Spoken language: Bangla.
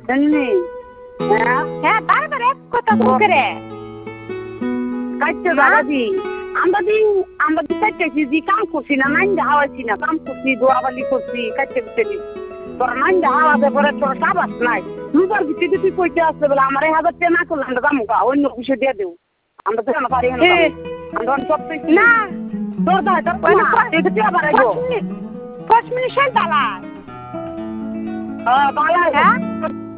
এমনি হ্যাঁ বারবার এক কথা করে কাটতে দাদি আমরা দি কাটতেছি দি কাম করছি না নাইন হাওয়াইছি না কাম করছি দোয়াবালি করছি কাটতে দিতে তোর নাইন হাওয়াতে পরে তোর সাবাস নাই রুবার ভিত্তিতে তুই কইতে আসতে বলে আমার 1000 টাকা না করলে আমরা কামুকা অন্য কিছু দিয়ে দেও আমরা তো না পারি না আমরা সব না তোর দায় তোর এটা আবার আইবো 5 মিনিট শান্ত আলা বালা